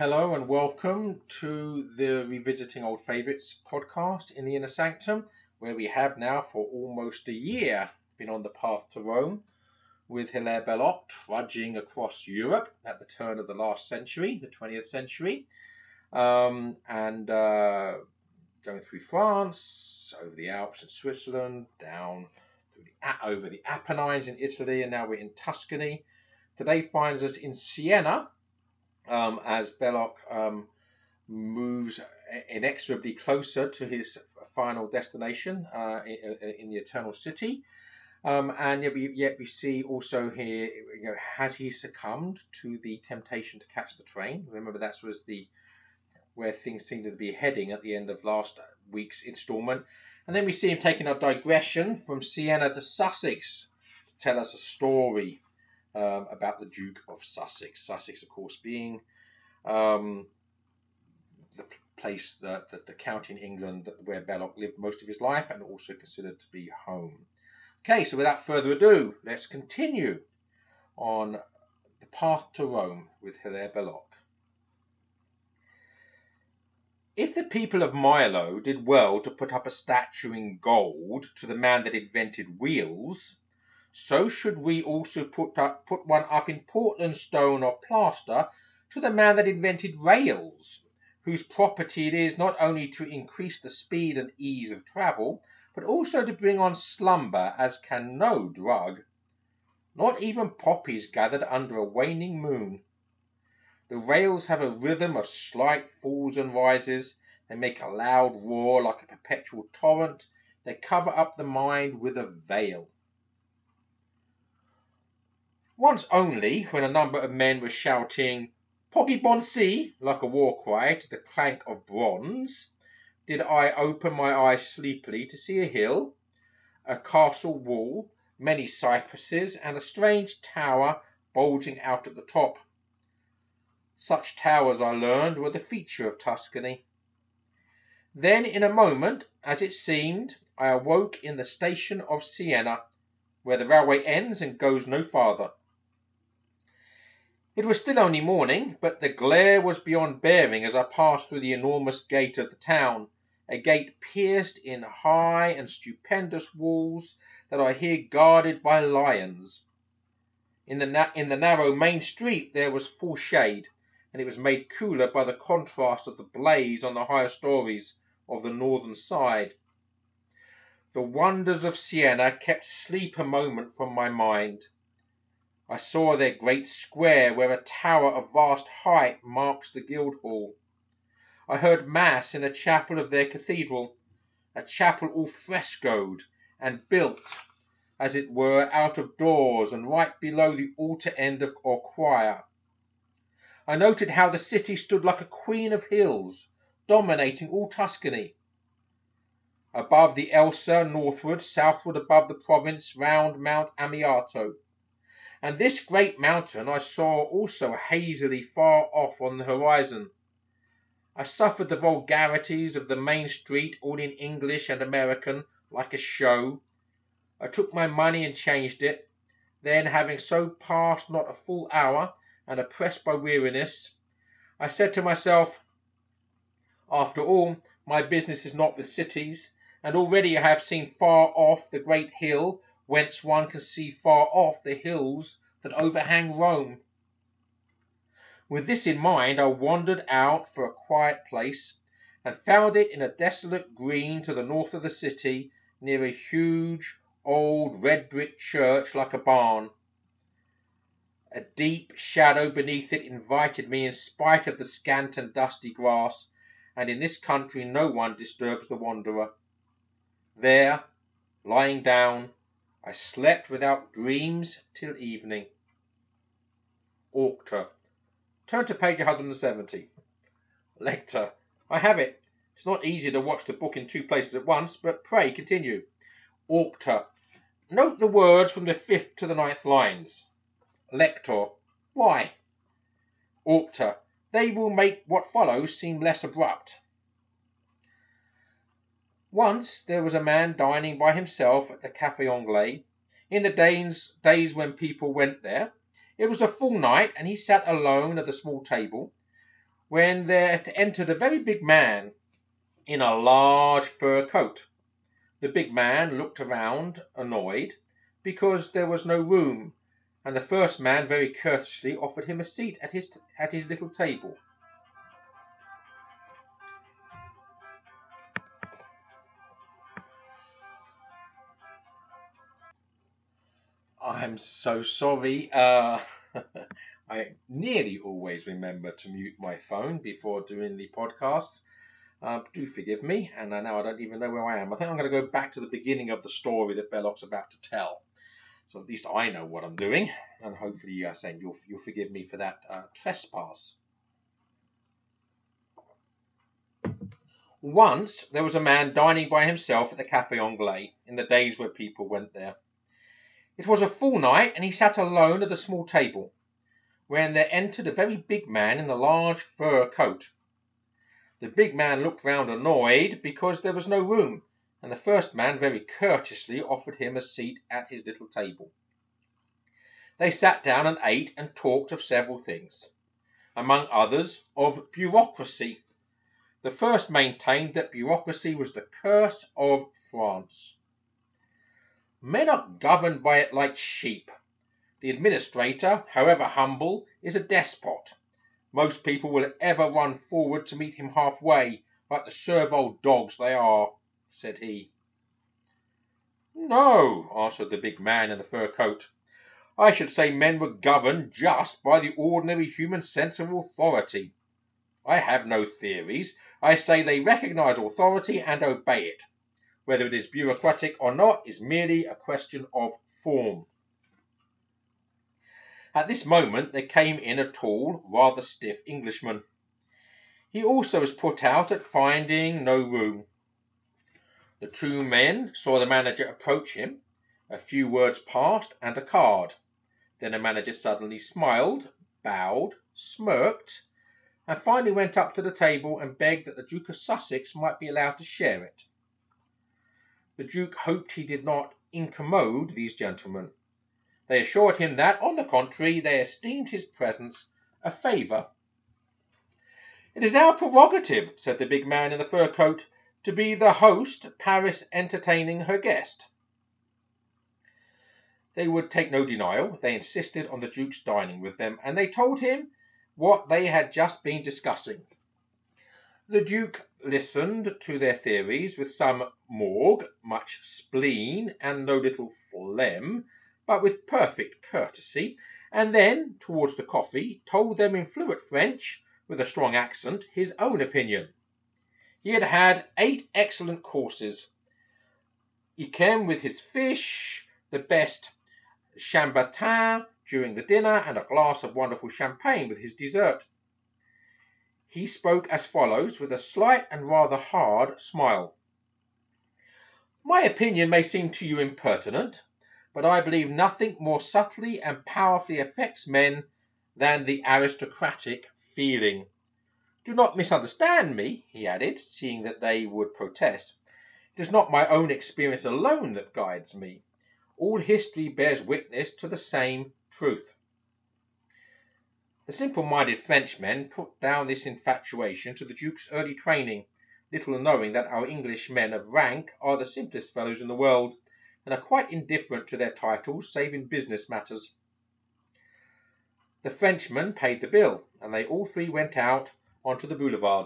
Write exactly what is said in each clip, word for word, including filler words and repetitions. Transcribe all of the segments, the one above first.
Hello and welcome to the Revisiting Old Favourites podcast in the Inner Sanctum, where we have now for almost a year been on the path to Rome with Hilaire Belloc trudging across Europe at the turn of the last century, the twentieth century, um, and uh, going through France, over the Alps in Switzerland, down through the, over the Apennines in Italy, and now we're in Tuscany. Today finds us in Siena, Um, as Belloc um, moves inexorably closer to his final destination uh, in, in the Eternal City. Um, and yet we, yet we see also here, you know, has he succumbed to the temptation to catch the train? Remember, that was the where things seemed to be heading at the end of last week's instalment. And then we see him taking a digression from Siena to Sussex to tell us a story Um, about the Duke of Sussex. Sussex, of course, being um, the place, that the, the county in England where Belloc lived most of his life and also considered to be home. Okay, so without further ado, let's continue on the path to Rome with Hilaire Belloc. If the people of Milo did well to put up a statue in gold to the man that invented wheels, so should we also put up, put one up in Portland stone or plaster to the man that invented rails, whose property it is not only to increase the speed and ease of travel, but also to bring on slumber as can no drug. Not even poppies gathered under a waning moon. The rails have a rhythm of slight falls and rises. They make a loud roar like a perpetual torrent. They cover up the mind with a veil. Once only, when a number of men were shouting "Poggy Bon Si" like a war cry to the clank of bronze, did I open my eyes sleepily to see a hill, a castle wall, many cypresses, and a strange tower bulging out at the top. Such towers, I learned, were the feature of Tuscany. Then, in a moment, as it seemed, I awoke in the station of Siena, where the railway ends and goes no farther. It was still only morning, but the glare was beyond bearing as I passed through the enormous gate of the town, a gate pierced in high and stupendous walls that I hear guarded by lions. In the, na- in the narrow main street there was full shade, and it was made cooler by the contrast of the blaze on the higher stories of the northern side. The wonders of Siena kept sleep a moment from my mind. I saw their great square, where a tower of vast height marks the Guildhall. I heard mass in a chapel of their cathedral, a chapel all frescoed and built, as it were, out of doors and right below the altar end of, or choir. I noted how the city stood like a queen of hills, dominating all Tuscany. Above the Elsa, northward, southward above the province, round Mount Amiato. And this great mountain I saw also hazily far off on the horizon. I suffered the vulgarities of the main street, all in English and American, like a show. I took my money and changed it. Then, having so passed not a full hour, and oppressed by weariness, I said to myself, after all, my business is not with cities, and already I have seen far off the great hill, whence one can see far off the hills that overhang Rome. With this in mind, I wandered out for a quiet place, and found it in a desolate green to the north of the city, near a huge, old, red-brick church like a barn. A deep shadow beneath it invited me in spite of the scant and dusty grass, and in this country no one disturbs the wanderer. There, lying down, I slept without dreams till evening. Auctor. Turn to page one hundred seventy. Lector. I have it. It's not easy to watch the book in two places at once, but pray continue. Auctor. Note the words from the fifth to the ninth lines. Lector. Why? Auctor. They will make what follows seem less abrupt. Once there was a man dining by himself at the Café Anglais, in the days, days when people went there. It was a full night, and he sat alone at a small table, when there entered a very big man in a large fur coat. The big man looked around, annoyed, because there was no room, and the first man very courteously offered him a seat at his at his little table. I'm so sorry. Uh, I nearly always remember to mute my phone before doing the podcasts. Uh, do forgive me, and I know I don't even know where I am. I think I'm going to go back to the beginning of the story that Belloc's about to tell. So at least I know what I'm doing, and hopefully uh, saying you'll, you'll forgive me for that uh, trespass. Once there was a man dining by himself at the Café Anglais, in the days where people went there. It was a full night, and he sat alone at a small table, when there entered a very big man in a large fur coat. The big man looked round annoyed because there was no room, and the first man very courteously offered him a seat at his little table. They sat down and ate and talked of several things, among others of bureaucracy. The first maintained that bureaucracy was the curse of France. Men are governed by it like sheep. The administrator, however humble, is a despot. Most people will ever run forward to meet him halfway, like the servile dogs they are, said he. No, answered the big man in the fur coat. I should say men were governed just by the ordinary human sense of authority. I have no theories. I say they recognize authority and obey it. Whether it is bureaucratic or not is merely a question of form. At this moment there came in a tall, rather stiff Englishman. He also was put out at finding no room. The two men saw the manager approach him. A few words passed, and a card. Then the manager suddenly smiled, bowed, smirked, and finally went up to the table and begged that the Duke of Sussex might be allowed to share it. The Duke hoped he did not incommode these gentlemen. They assured him that, on the contrary, they esteemed his presence a favour. It is our prerogative, said the big man in the fur coat, to be the host, Paris entertaining her guest. They would take no denial. They insisted on the Duke's dining with them, and they told him what they had just been discussing. The Duke listened to their theories with some morgue, much spleen, and no little phlegm, but with perfect courtesy, and then, towards the coffee, told them in fluent French, with a strong accent, his own opinion. He had had eight excellent courses. He came with his fish, the best chambertin during the dinner, and a glass of wonderful champagne with his dessert. He spoke as follows, with a slight and rather hard smile. My opinion may seem to you impertinent, but I believe nothing more subtly and powerfully affects men than the aristocratic feeling. Do not misunderstand me, he added, seeing that they would protest. It is not my own experience alone that guides me. All history bears witness to the same truth. The simple-minded Frenchmen put down this infatuation to the Duke's early training, little knowing that our English men of rank are the simplest fellows in the world, and are quite indifferent to their titles, save in business matters. The Frenchman paid the bill, and they all three went out onto the boulevard.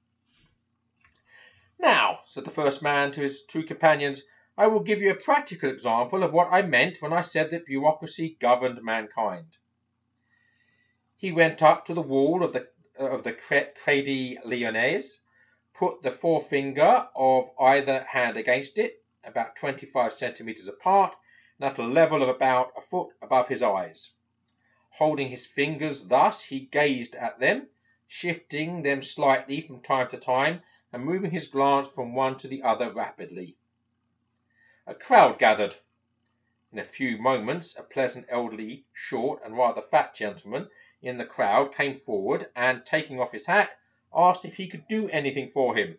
Now, said the first man to his two companions, I will give you a practical example of what I meant when I said that bureaucracy governed mankind. He went up to the wall of the of the Crédit Lyonnais, put the forefinger of either hand against it, about twenty-five centimetres apart, and at a level of about a foot above his eyes. Holding his fingers thus, he gazed at them, shifting them slightly from time to time, and moving his glance from one to the other rapidly. A crowd gathered. In a few moments, a pleasant, elderly, short, and rather fat gentleman in the crowd came forward, and, taking off his hat, asked if he could do anything for him.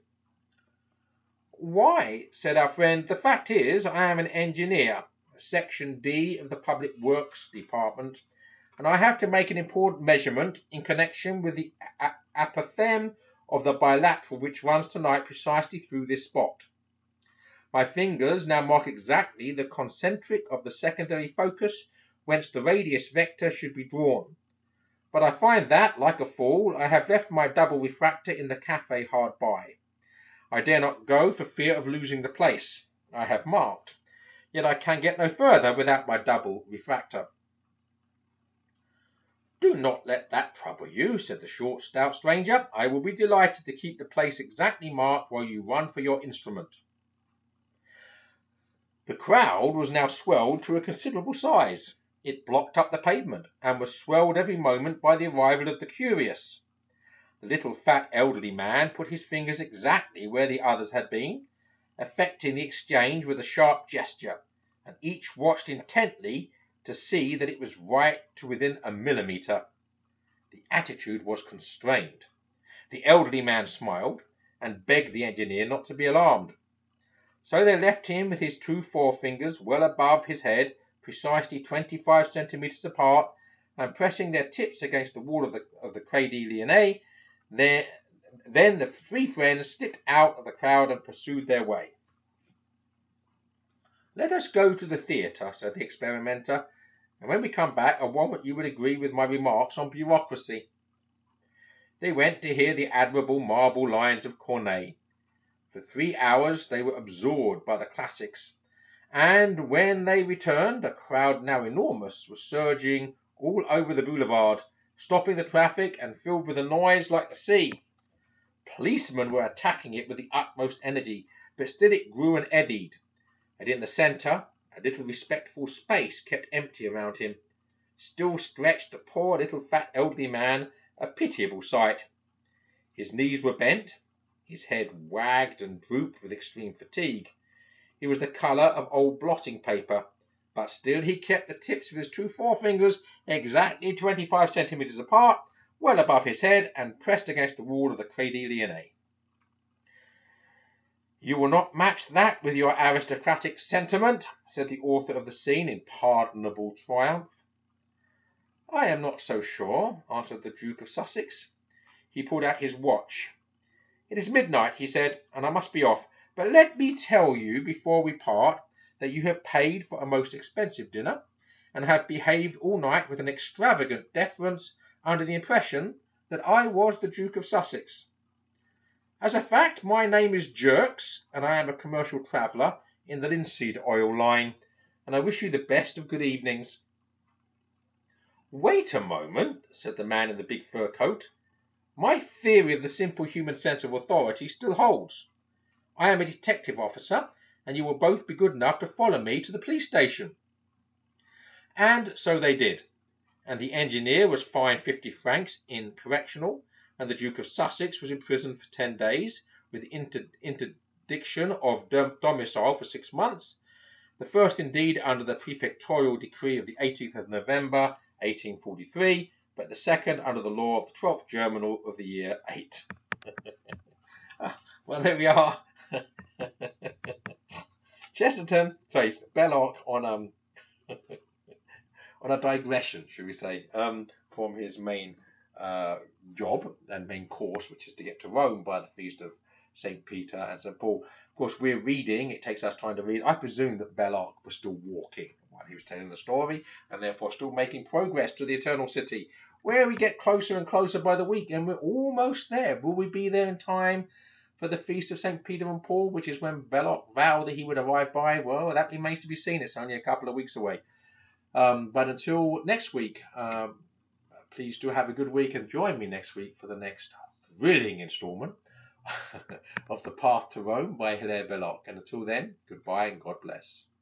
Why, said our friend, the fact is, I am an engineer, Section D of the Public Works Department, and I have to make an important measurement in connection with the apothem of the bilateral which runs tonight precisely through this spot. My fingers now mark exactly the concentric of the secondary focus whence the radius vector should be drawn. But I find that, like a fool, I have left my double refractor in the cafe hard by. I dare not go for fear of losing the place I have marked, yet I can get no further without my double refractor. Do not let that trouble you, said the short, stout stranger. I will be delighted to keep the place exactly marked while you run for your instrument. The crowd was now swelled to a considerable size. It blocked up the pavement, and was swelled every moment by the arrival of the curious. The little fat elderly man put his fingers exactly where the others had been, effecting the exchange with a sharp gesture, and each watched intently to see that it was right to within a millimetre. The attitude was constrained. The elderly man smiled, and begged the engineer not to be alarmed. So they left him with his two forefingers well above his head, precisely twenty-five centimetres apart, and pressing their tips against the wall of the, of the Crédit Lyonnais. Then, then the three friends slipped out of the crowd and pursued their way. Let us go to the theatre, said the experimenter, and when we come back I want that you would agree with my remarks on bureaucracy. They went to hear the admirable marble lines of Corneille. For three hours they were absorbed by the classics, and when they returned, a crowd now enormous was surging all over the boulevard, stopping the traffic and filled with a noise like the sea. Policemen were attacking it with the utmost energy, but still it grew and eddied, and in the centre a little respectful space kept empty around him. Still stretched the poor little fat elderly man, a pitiable sight. His knees were bent, his head wagged and drooped with extreme fatigue. He was the colour of old blotting paper, but still he kept the tips of his two forefingers exactly twenty-five centimetres apart, well above his head, and pressed against the wall of the Crédit Lyonnais. You will not match that with your aristocratic sentiment, said the author of the scene in pardonable triumph. I am not so sure, answered the Duke of Sussex. He pulled out his watch. It is midnight, he said, and I must be off. But let me tell you before we part that you have paid for a most expensive dinner, and have behaved all night with an extravagant deference under the impression that I was the Duke of Sussex. As a fact, my name is Jerks, and I am a commercial traveller in the linseed oil line, and I wish you the best of good evenings. Wait a moment, said the man in the big fur coat. My theory of the simple human sense of authority still holds. I am a detective officer, and you will both be good enough to follow me to the police station. And so they did, and the engineer was fined fifty francs in correctional, and the Duke of Sussex was imprisoned for ten days, with inter interdiction of dom domicile for six months, the first indeed under the prefectorial decree of the eighteenth of November, eighteen forty-three, but the second under the law of the twelfth Germinal of the year eight. Well, there we are. Chesterton, sorry, Belloc on um on a digression, should we say, um, from his main uh, job and main course, which is to get to Rome by the feast of Saint Peter and Saint Paul. Of course, we're reading, it takes us time to read. I presume that Belloc was still walking while he was telling the story, and therefore still making progress to the Eternal City, where we get closer and closer by the week, and we're almost there. Will we be there in time for the feast of Saint Peter and Paul, which is when Belloc vowed that he would arrive by? Well, that remains to be seen. It's only a couple of weeks away. Um, but until next week, um, please do have a good week, and join me next week for the next thrilling instalment of The Path to Rome by Hilaire Belloc. And until then, goodbye and God bless.